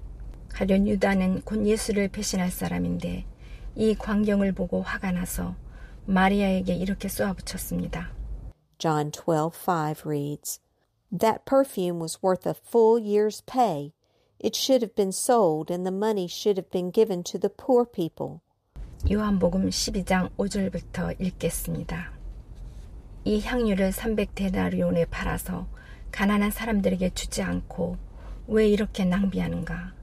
가룟 유다는 곧 예수를 배신할 사람인데 이 광경을 보고 화가 나서 마리아에게 이렇게 쏘아붙였습니다. John 12:5 reads, That perfume was worth a full year's pay. It should have been sold and the money should have been given to the poor people. 요한복음 12장 5절부터 읽겠습니다. 이 향유를 300데나리온에 팔아서 가난한 사람들에게 주지 않고 왜 이렇게 낭비하는가?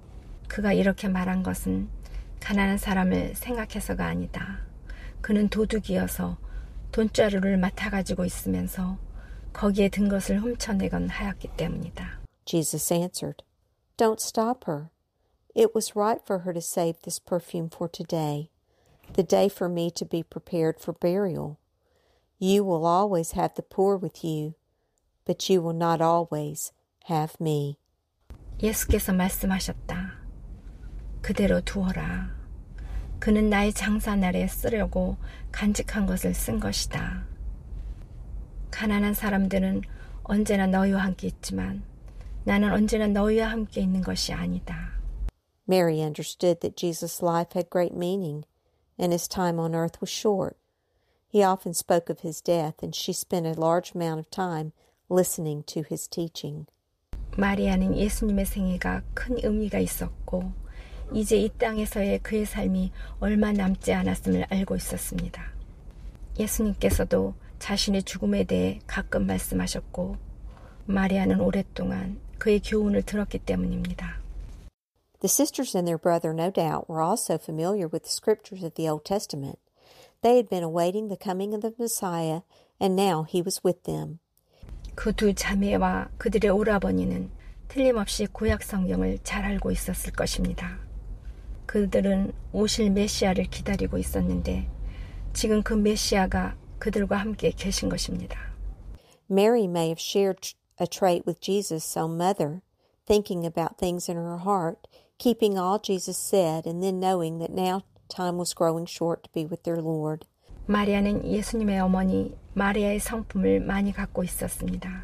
그가 이렇게 말한 것은 가난한 사람을 생각해서가 아니다. 그는 도둑이어서 돈자루를 맡아가지고 있으면서 거기에 든 것을 훔쳐내곤 하였기 때문이다. Jesus answered, Don't stop her. It was right for her to save this perfume for today, the day for me to be prepared for burial. You will always have the poor with you, but you will not always have me. 예수께서 말씀하셨다. 그대로 두어라. 그는 나의 장사날에 쓰려고 간직한 것을 쓴 것이다. 가난한 사람들은 언제나 너희와 함께 있지만 나는 언제나 너희와 함께 있는 것이 아니다. Mary understood that Jesus' life had great meaning, and his time on earth was short. He often spoke of his death, and she spent a large amount of time listening to his teaching. 마리아는 예수님의 생애가 큰 의미가 있었고 이제 이 땅에서의 그의 삶이 얼마 남지 않았음을 알고 있었습니다. 예수님께서도 자신의 죽음에 대해 가끔 말씀하셨고 마리아는 오랫동안 그의 교훈을 들었기 때문입니다. The sisters and their brother, no doubt, were also familiar with the scriptures of the Old Testament. They had been awaiting the coming of the Messiah, and now he was with them. 그 두 자매와 그들의 오라버니는 틀림없이 구약 성경을 잘 알고 있었을 것입니다. 그들은 오실 메시아를 기다리고 있었는데 지금 그 메시아가 그들과 함께 계신 것입니다. Mary may have shared a trait with Jesus' own mother, thinking about things in her heart, keeping all Jesus said, and then knowing that now time was growing short to be with their Lord. 마리아는 예수님의 어머니 마리아의 성품을 많이 갖고 있었습니다.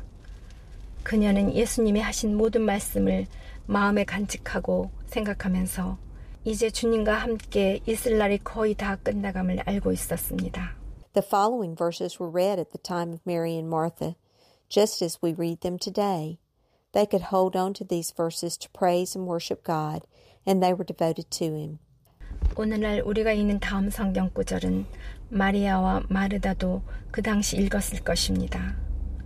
그녀는 예수님이 하신 모든 말씀을 마음에 간직하고 생각하면서 이제 주님과 함께 있을 날이 거의 다 끝나감을 알고 있었습니다. The following verses were read at the time of Mary and Martha, just as we read them today. They could hold on to these verses to praise and worship God, and they were devoted to Him. 오늘날 우리가 읽는 다음 성경 구절은 마리아와 마르다도 그 당시 읽었을 것입니다.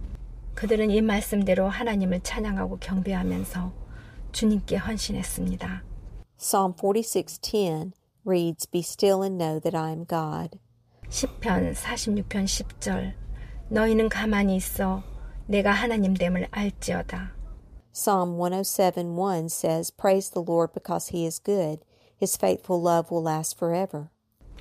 그들은 이 말씀대로 하나님을 찬양하고 경배하면서 주님께 헌신했습니다. Psalm 46:10 reads, Be still and know that I am God. 시편 46편 10절 너희는 가만히 있어 내가 하나님됨을 알지어다. Psalm 107:1 says, Praise the Lord because He is good. His faithful love will last forever.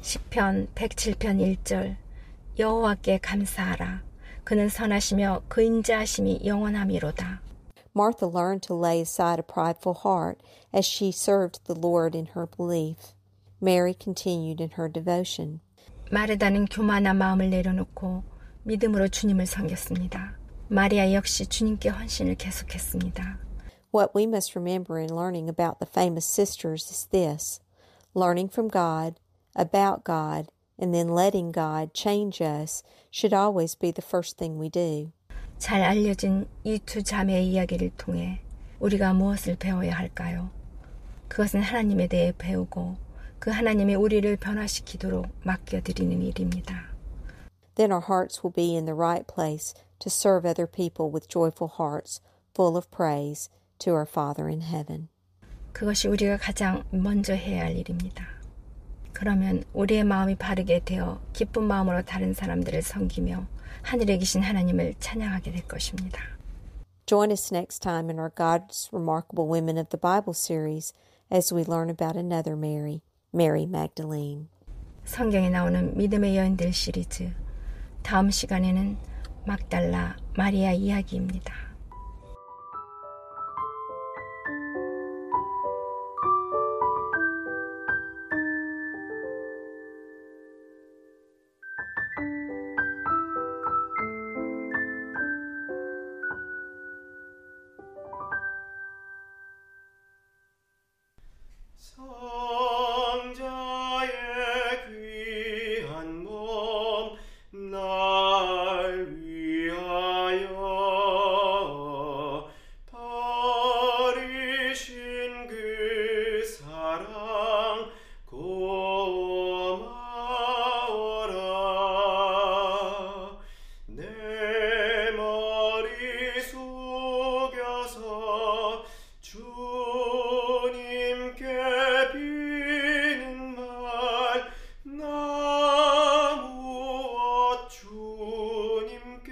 시편 107편 1절 여호와께 감사하라. 그는 선하시며 그 인자하심이 영원함이로다. Martha learned to lay aside a prideful heart as she served the Lord in her belief. Mary continued in her devotion. 마르다는 교만한 마음을 내려놓고 믿음으로 주님을 섬겼습니다. 마리아 역시 주님께 헌신을 계속했습니다. What we must remember in learning about the famous sisters is this: learning from God, about God, and then letting God change us should always be the first thing we do. 잘 알려진 이 두 자매의 이야기를 통해 우리가 무엇을 배워야 할까요? 그것은 하나님에 대해 배우고 그 하나님이 우리를 변화시키도록 맡겨드리는 일입니다. Then our hearts will be in the right place to serve other people with joyful hearts, full of praise to our Father in heaven. 그것이 우리가 가장 먼저 해야 할 일입니다. 그러면 우리의 마음이 바르게 되어 기쁜 마음으로 다른 사람들을 섬기며 하늘에 계신 하나님을 찬양하게 될 것입니다. Join us next time in our God's Remarkable Women of the Bible series as we learn about another Mary, Mary Magdalene. 성경에 나오는 믿음의 여인들 시리즈 다음 시간에는 막달라 마리아 이야기입니다. 성자의 귀한 몸 날 위하여 버리신 그 사랑 고마워라. 내 머리 숙여서 주님께 비는 말 나 무엇 주님께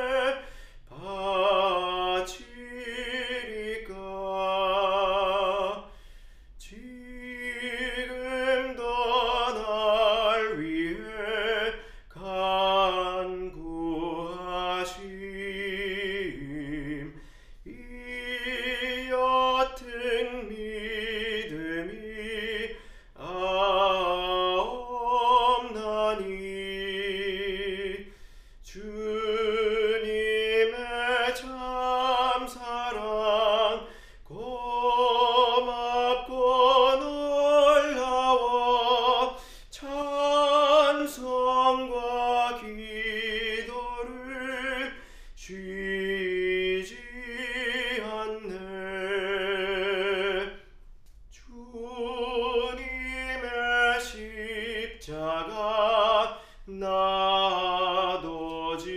바치리까. 지금도 날 위해 간구하심 이 옅은 믿음이 없나니. 주님의 참 사랑 고맙고 놀라워 찬송과 기도를 쉬지 않네. 주님의 십자가 나도 지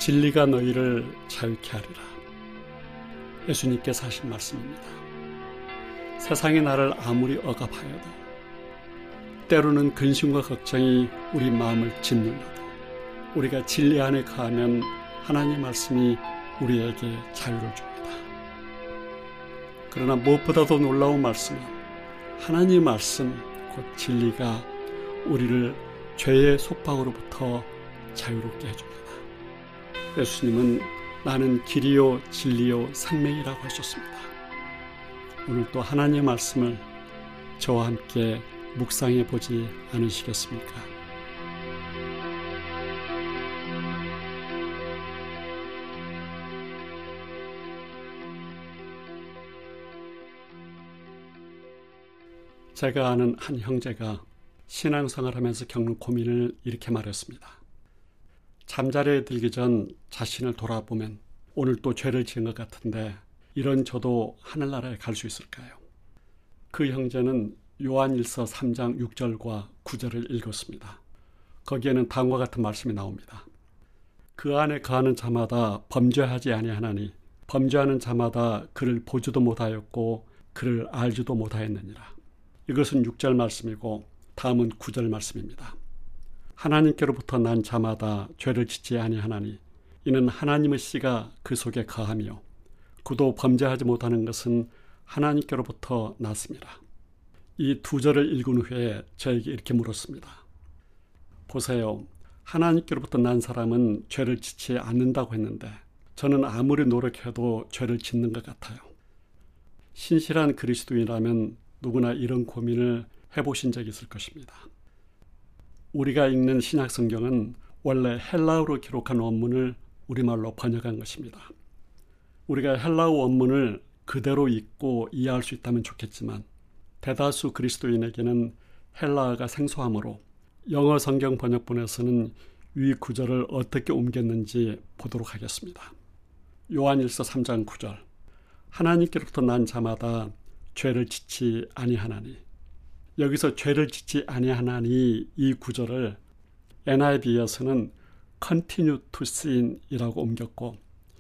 진리가 너희를 자유케 하리라. 예수님께서 하신 말씀입니다. 세상이 나를 아무리 억압하여도, 때로는 근심과 걱정이 우리 마음을 짓눌러도, 우리가 진리 안에 거하면 하나님의 말씀이 우리에게 자유를 줍니다. 그러나 무엇보다도 놀라운 말씀은 하나님의 말씀, 곧 진리가 우리를 죄의 속박으로부터 자유롭게 해줍니다. 예수님은 나는 길이요 진리요 생명이라고 하셨습니다. 오늘도 하나님의 말씀을 저와 함께 묵상해 보지 않으시겠습니까? 제가 아는 한 형제가 신앙생활을 하면서 겪는 고민을 이렇게 말했습니다. 잠자리에 들기 전 자신을 돌아보면 오늘 또 죄를 지은 것 같은데 이런 저도 하늘나라에 갈 수 있을까요? 그 형제는 요한일서 3장 6절과 9절을 읽었습니다. 거기에는 다음과 같은 말씀이 나옵니다. 그 안에 거하는 자마다 범죄하지 아니하나니 범죄하는 자마다 그를 보지도 못하였고 그를 알지도 못하였느니라. 이것은 6절 말씀이고 다음은 9절 말씀입니다. 하나님께로부터 난 자마다 죄를 짓지 아니하나니 이는 하나님의 씨가 그 속에 거하며 그도 범죄하지 못하는 것은 하나님께로부터 났습니다. 이 두 절을 읽은 후에 저에게 이렇게 물었습니다. 보세요. 하나님께로부터 난 사람은 죄를 짓지 않는다고 했는데 저는 아무리 노력해도 죄를 짓는 것 같아요. 신실한 그리스도인이라면 누구나 이런 고민을 해보신 적이 있을 것입니다. 우리가 읽는 신약 성경은 원래 헬라어로 기록한 원문을 우리말로 번역한 것입니다. 우리가 헬라어 원문을 그대로 읽고 이해할 수 있다면 좋겠지만 대다수 그리스도인에게는 헬라어가 생소하므로 영어 성경 번역본에서는 이 구절을 어떻게 옮겼는지 보도록 하겠습니다. 요한일서 3장 9절 하나님께로부터 난 자마다 죄를 짓지 아니하나니. 여기서 죄를 짓지 아니하나니 이 구절을 NIV에서는 continue to sin 이라고 옮겼고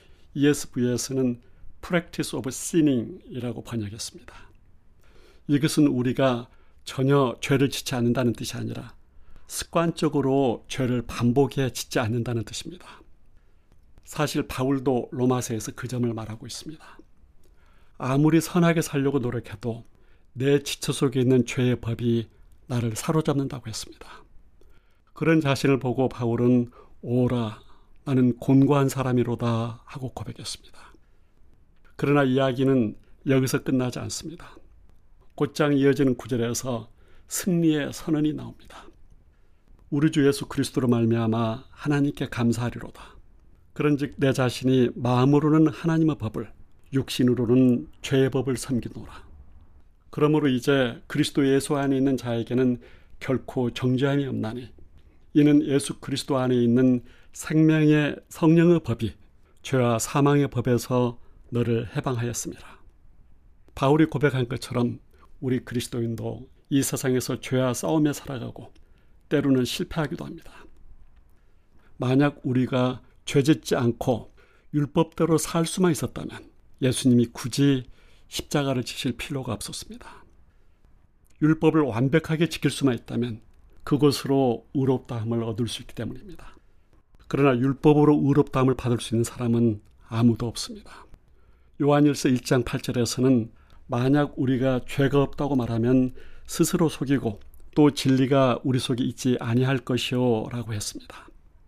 ESV에서는 practice of sinning 이라고 번역했습니다. 이것은 우리가 전혀 죄를 짓지 않는다는 뜻이 아니라 습관적으로 죄를 반복해 짓지 않는다는 뜻입니다. 사실 바울도 로마서에서 그 점을 말하고 있습니다. 아무리 선하게 살려고 노력해도 내 지체 속에 있는 죄의 법이 나를 사로잡는다고 했습니다. 그런 자신을 보고 바울은 오라 나는 곤고한 사람이로다 하고 고백했습니다. 그러나 이야기는 여기서 끝나지 않습니다. 곧장 이어지는 구절에서 승리의 선언이 나옵니다. 우리 주 예수 그리스도로 말미암아 하나님께 감사하리로다. 그런즉 내 자신이 마음으로는 하나님의 법을 육신으로는 죄의 법을 섬기노라. 그러므로 이제 그리스도 예수 안에 있는 자에게는 결코 정죄함이 없나니 이는 예수 그리스도 안에 있는 생명의 성령의 법이 죄와 사망의 법에서 너를 해방하였습니다. 바울이 고백한 것처럼 우리 그리스도인도 이 세상에서 죄와 싸우며 살아가고 때로는 실패하기도 합니다. 만약 우리가 죄짓지 않고 율법대로 살 수만 있었다면 예수님이 굳이 십자가를 지실 필요가 없었습니다. 율법을 완벽하게 지킬 수만 있다면 그것으로 의롭다함을 얻을 수 있기 때문입니다. 그러나 율법으로 의롭다함을 받을 수 있는 사람은 아무도 없습니다. 요한일서 1장 8절에서는 만약 우리가 죄가 없다고 말하면 스스로 속이고 또 진리가 우리 속에 있지 아니할 것이요 라고 했습니다.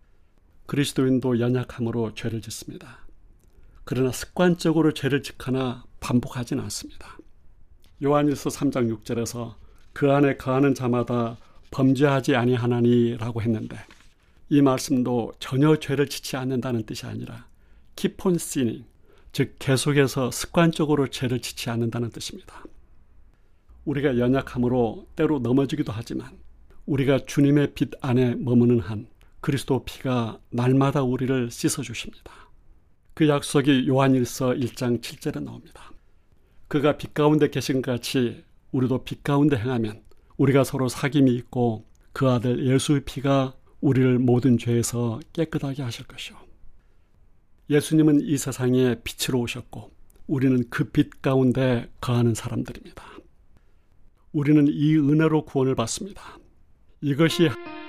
그리스도인도 연약함으로 죄를 짓습니다. 그러나 습관적으로 죄를 짓거나 반복하지는 않습니다. 요한일서 3장 6절에서 그 안에 거하는 자마다 범죄하지 아니하나니 라고 했는데 이 말씀도 전혀 죄를 짓지 않는다는 뜻이 아니라 keep on sinning, 즉 계속해서 습관적으로 죄를 짓지 않는다는 뜻입니다. 우리가 연약함으로 때로 넘어지기도 하지만 우리가 주님의 빛 안에 머무는 한 그리스도 피가 날마다 우리를 씻어주십니다. 그 약속이 요한일서 1장 7절에 나옵니다. 그가 빛 가운데 계신 것 같이 우리도 빛 가운데 행하면 우리가 서로 사귐이 있고 그 아들 예수의 피가 우리를 모든 죄에서 깨끗하게 하실 것이요. 예수님은 이 세상에 빛으로 오셨고 우리는 그 빛 가운데 거하는 사람들입니다. 우리는 이 은혜로 구원을 받습니다. 이것이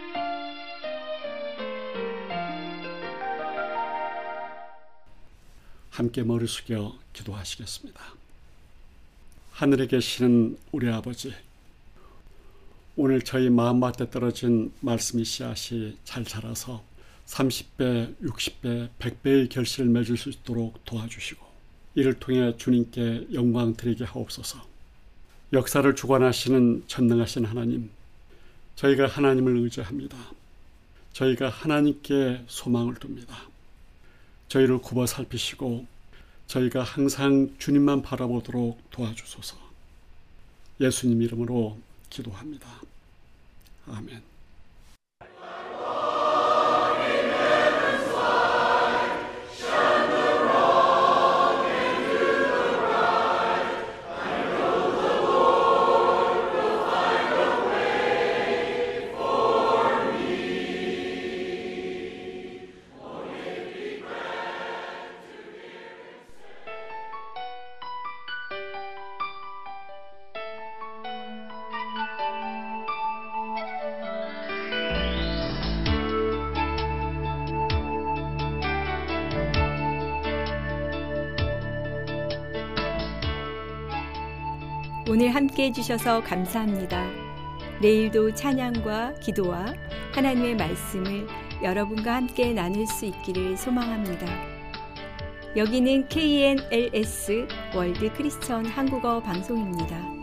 함께 머리 숙여 기도하시겠습니다. 하늘에 계시는 우리 아버지, 오늘 저희 마음밭에 떨어진 말씀의 씨앗이 잘 자라서 30배, 60배, 100배의 결실을 맺을 수 있도록 도와주시고 이를 통해 주님께 영광 드리게 하옵소서. 역사를 주관하시는 전능하신 하나님, 저희가 하나님을 의지합니다. 저희가 하나님께 소망을 둡니다. 저희를 굽어 살피시고 저희가 항상 주님만 바라보도록 도와주소서. 예수님 이름으로 기도합니다. 아멘. 오늘 함께 해주셔서 감사합니다. 내일도 찬양과 기도와 하나님의 말씀을 여러분과 함께 나눌 수 있기를 소망합니다. 여기는 KNLS 월드 크리스천 한국어 방송입니다.